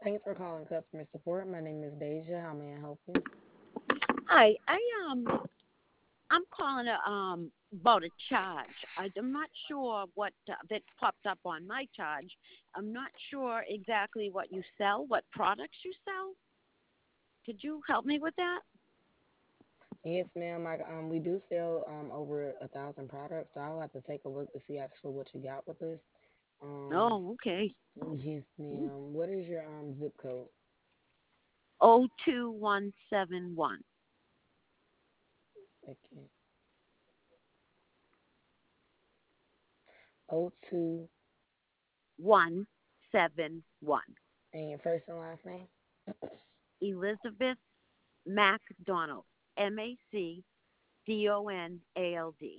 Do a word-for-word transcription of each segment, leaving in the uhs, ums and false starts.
Thanks for calling customer support. My name is Deja. How may I help you? Hi, I um, I'm calling uh, um about a charge. I, I'm not sure what uh, that popped up on my charge. I'm not sure exactly what you sell, what products you sell. Could you help me with that? Yes, ma'am. I, um, we do sell um over a thousand products, so I'll have to take a look to see actually what you got with us. Um, Oh, okay. yes, ma'am. What is your um zip code? O two one seven one Second. O two one seven one. and your first and last name. Elizabeth MacDonald. M A C D O N A L D.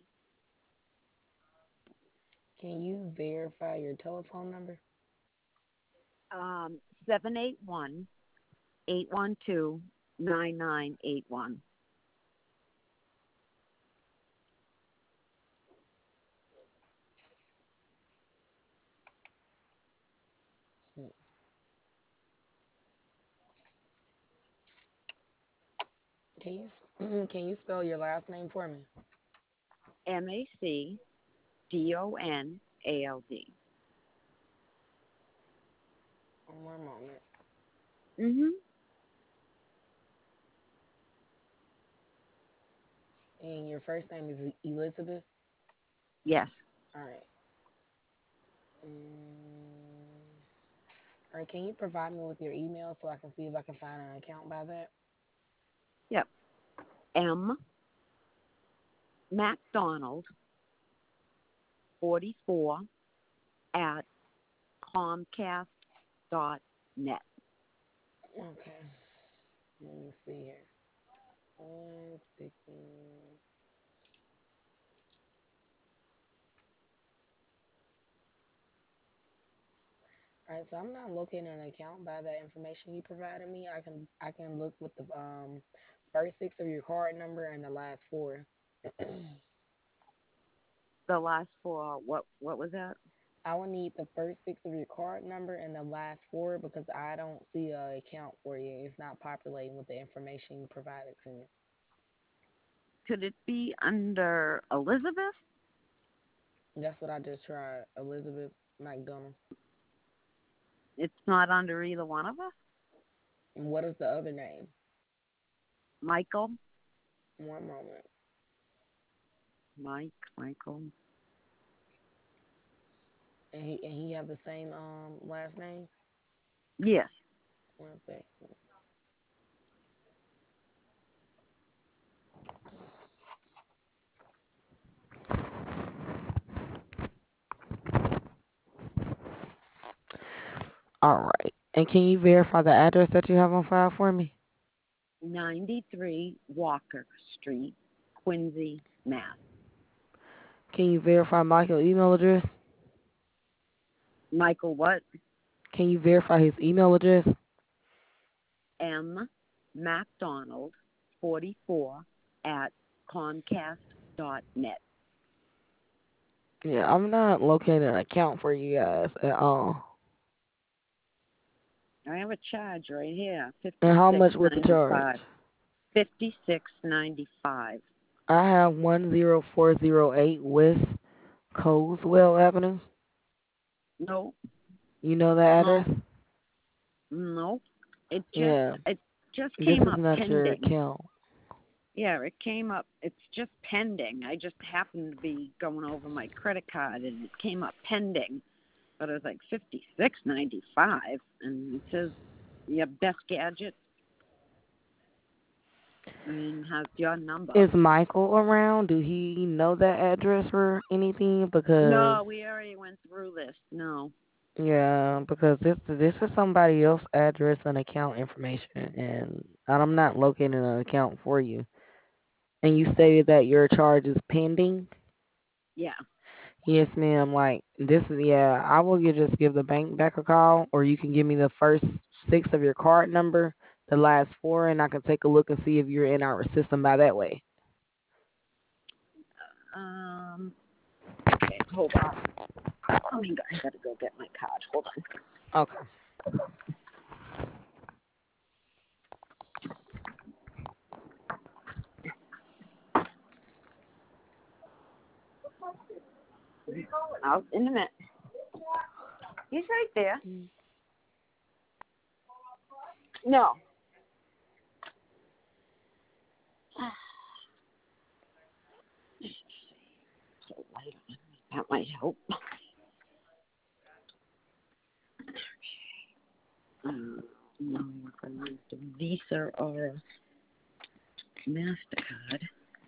Can you verify your telephone number? Um, seven eight one eight one two nine nine eight one. Hmm. Can you s- can you spell your last name for me? M A C D O N A L D. One moment. Mhm. And your first name is Elizabeth. Yes. All right. Mm, all right. Can you provide me with your email so I can see if I can find an account by that? Yep. M MacDonald forty four at Comcast dot net. Okay. Let me see here. One second. All right. So I'm not locating an account by that information you provided me. I can I can look with the um first six of your card number and the last four. The last four. What what was that? I will need the first six of your card number and the last four because I don't see a account for you. It's not populating with the information you provided to me. Could it be under Elizabeth? That's what I just tried. Elizabeth McDonald. It's not under either one of us. And what is the other name? Michael. One moment. Mike. Michael. And he and he have the same um last name? Yes. One second. All right. And can you verify the address that you have on file for me? ninety three Walker Street, Quincy, Mass. Can you verify Michael's email address? Michael what? Can you verify his email address? M MacDonald forty four at Comcast dot net. Yeah, I'm not locating an account for you guys at all. I have a charge right here, And fifty how six much was the ninety charge? five. Fifty six ninety five. I have one zero four zero eight West Coleswell Avenue. No, You know that no, address? no. It just Yeah. it just This came is up not your pending. account. Yeah, it came up. It's just pending. I just happened to be going over my credit card, and it came up pending. But it was like fifty six ninety five, and it says your best gadget and has your number. Is Michael around? Do he know that address or anything? Because No, we already went through this. No. yeah, because this this is somebody else's address and account information, and I'm not locating an account for you. And you stated that your charge is pending. Yeah. Yes, ma'am. Like this is yeah. I will you just give the bank back a call, or you can give me the first six of your card number, the last four, and I can take a look and see if you're in our system by that way. Um. Okay. Hold on. Oh my God, I gotta go get my card. Hold on. Okay. I'll in a minute. He's right there. Mm. No. So light on. That might help. Um, no, we're going to use the Visa or MasterCard.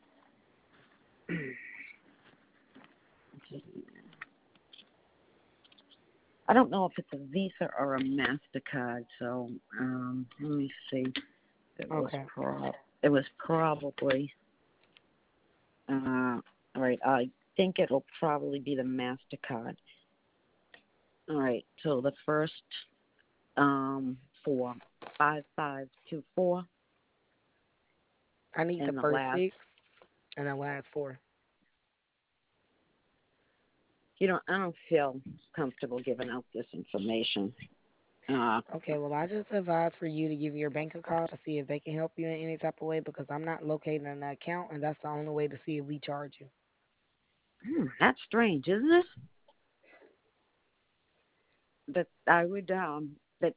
I don't know if it's a Visa or a MasterCard, so um, let me see. It was Okay. pro- it was probably uh, all right. I think it'll probably be the MasterCard. All right. So the first um four five five two four, I need the and the first last. six and the last four. You know, I don't feel comfortable giving out this information. Uh, Okay, well, I just advise for you to give your bank a call to see if they can help you in any type of way because I'm not locating an account, and that's the only way to see if we charge you. hmm, that's strange, isn't it? That I would um that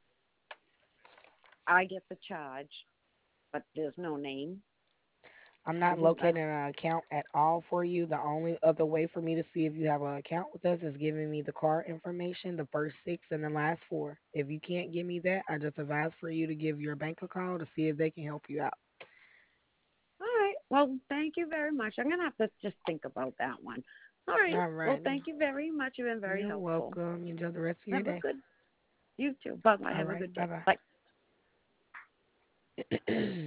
I get the charge, but there's no name. I'm not Isn't that locating an account at all for you. The only other way for me to see if you have an account with us is giving me the card information, the first six and the last four. If you can't give me that, I just advise for you to give your bank a call to see if they can help you out. all right? Well, thank you very much. I'm gonna have to just think about that one. All right. All Well, right. thank you very much. You've been very You're helpful. welcome. Enjoy the rest of your Have a day. good. You too. Bye bye. All Have a right. good Bye day. Bye. bye.